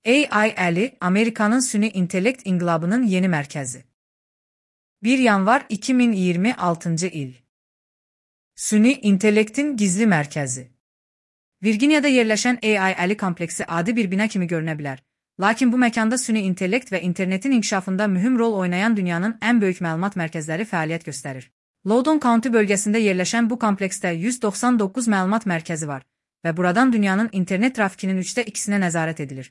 AI əli Amerikanın süni intellekt inqilabının yeni mərkəzi. 1 yanvar 2026-cı il. Süni intellektin gizli mərkəzi. Virginiyada yerləşən AI əli kompleksi adi bir bina kimi görünə bilər. Lakin bu məkanda süni intellekt və internetin inkişafında mühüm rol oynayan dünyanın ən böyük məlumat mərkəzləri fəaliyyət göstərir. Loudoun County bölgəsində yerləşən bu kompleksdə 199 məlumat mərkəzi var və buradan dünyanın internet trafikinin 2/3-nə nəzarət edilir.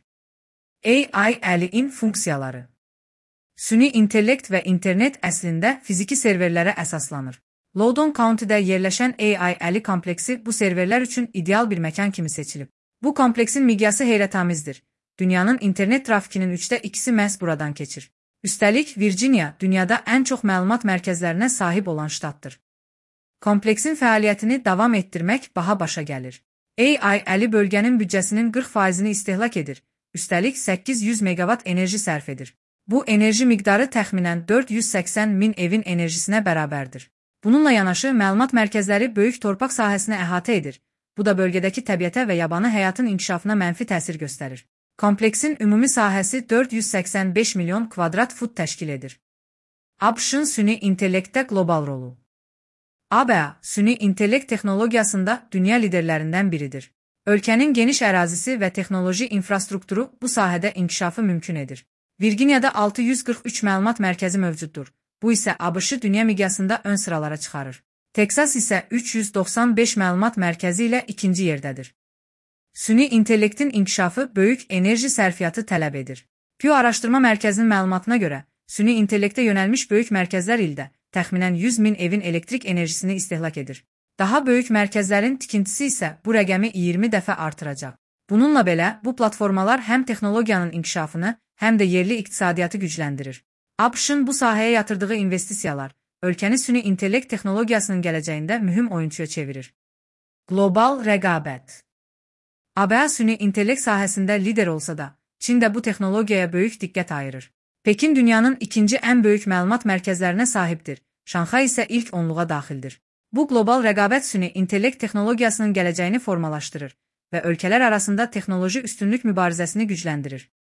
AI əlinin funksiyaları. Süni intellekt və internet əslində fiziki serverlərə əsaslanır. Loudoun County'də yerləşən AI əli kompleksi bu serverlər üçün ideal bir məkan kimi seçilib. Bu kompleksin miqyası heyrətamizdir. Dünyanın internet trafikinin 2/3-i məhz buradan keçir. Üstəlik, Virginia dünyada ən çox məlumat mərkəzlərinə sahib olan ştatdır. Kompleksin fəaliyyətini davam etdirmək baha başa gəlir. AI əli bölgənin büdcəsinin 40%-ni istehlak edir. Üstəlik 800 megawatt enerji sərf edir. Bu enerji miqdarı təxminən 480 min evin enerjisinə bərabərdir. Bununla yanaşı, məlumat mərkəzləri böyük torpaq sahəsini əhatə edir. Bu da bölgədəki təbiətə və yabanı həyatın inkişafına mənfi təsir göstərir. Kompleksin ümumi sahəsi 485 milyon kvadrat fut təşkil edir. ABŞ-ın süni intellektdə qlobal rolu. ABA süni intellekt texnologiyasında dünya liderlərindən biridir. Ölkənin geniş ərazisi və texnoloji infrastrukturu bu sahədə inkişafı mümkün edir. Virginiyada 643 məlumat mərkəzi mövcuddur. Bu isə ABŞ-ı dünya miqyasında ön sıralara çıxarır. Teksas isə 395 məlumat mərkəzi ilə ikinci yerdədir. Süni intellektin inkişafı böyük enerji sərfiyyatı tələb edir. Pew Araşdırma Mərkəzinin məlumatına görə, süni intellektə yönəlmiş böyük mərkəzlər ildə təxminən 100 min evin elektrik enerjisini istehlak edir. Daha böyük mərkəzlərin tikintisi isə bu rəqəmi 20 dəfə artıracaq. Bununla belə, bu platformalar həm texnologiyanın inkişafını, həm də yerli iqtisadiyyatı gücləndirir. ABŞ-ın bu sahəyə yatırdığı investisiyalar, ölkəni süni intellekt texnologiyasının gələcəyində mühüm oyunçuya çevirir. Qlobal rəqabət. ABA süni intellekt sahəsində lider olsa da, Çin də bu texnologiyaya böyük diqqət ayırır. Pekin dünyanın ikinci ən böyük məlumat mərkəzlərinə sahibdir, Şanxay isə ilk 10-luğa daxildir. Bu qlobal rəqabət süni intellekt texnologiyasının gələcəyini formalaşdırır və ölkələr arasında texnoloji üstünlük mübarizəsini gücləndirir.